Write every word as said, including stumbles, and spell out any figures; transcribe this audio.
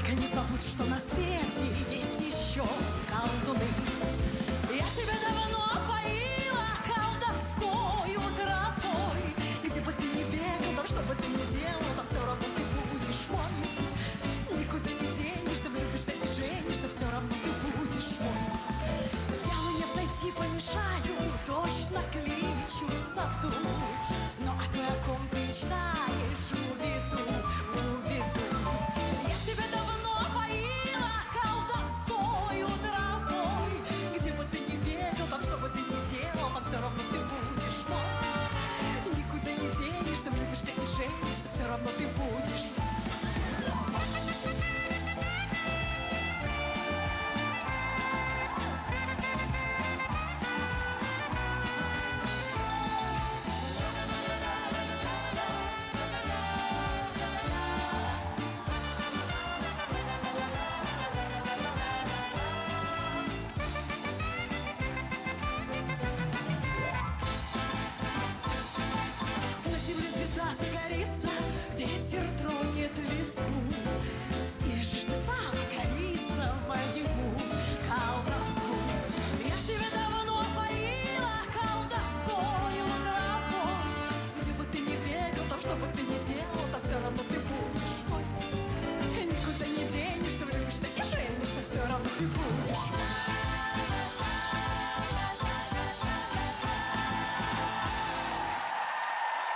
Только не забудь, что на свете есть еще колдуны. Я тебя давно поила колдовскою травой. Где бы ты ни бегал, там что бы ты ни делал, там все равно ты будешь мой. Никуда не денешься, влюбишься и женишься, все равно ты будешь мой. Я мне взойти помешаю, дождь накличу в саду, но о той, о ком ты мечтаешь, уведу, уведу. Я тебя давно поила колдовскою травой. Где бы ты ни бегал, там что бы ты ни делал, там все равно ты будешь мой. Никуда не денешься, влюбишься и женишься, все равно ты будешь мой. Загорится, ветер тронет листву, и жжется покорится моему колдовству. Я тебя давно поила колдовскою травой. Где бы ты ни бегал, там что бы ты ни делал, там все равно ты будешь мой. Никуда не денешься, влюбишься и женишься, все равно ты будешь.